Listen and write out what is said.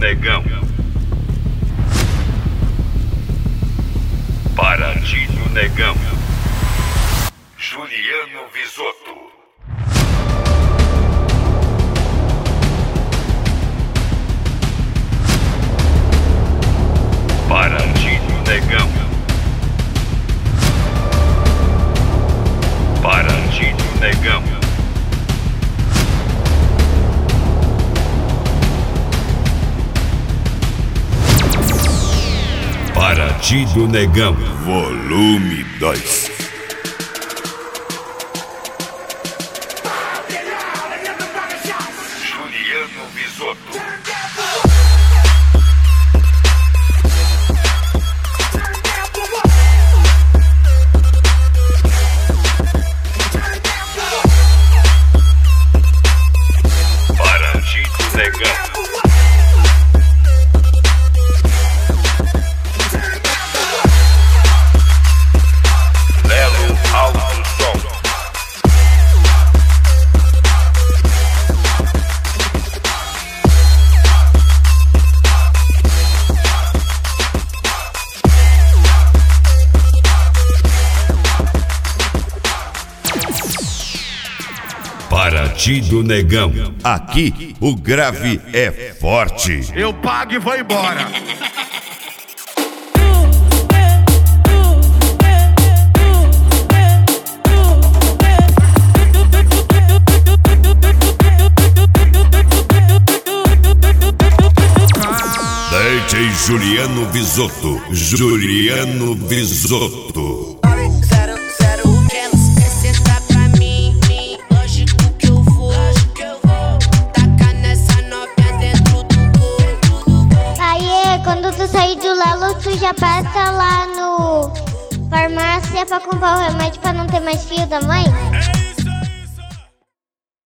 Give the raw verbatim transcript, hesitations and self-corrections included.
Negão. Paradinho Negão. Juliano Visotto. Paradinho Negão. Paradinho Negão. Paradinho Negão, volume dois. Juliano Visotto. Paradinho Negão. Paradinho Negão, aqui o grave é forte. Eu pago e vou embora. D J Juliano Visotto, Juliano Visotto. Quando tu sair do Lelo, tu já passa lá no farmácia pra comprar o remédio pra não ter mais filho da mãe.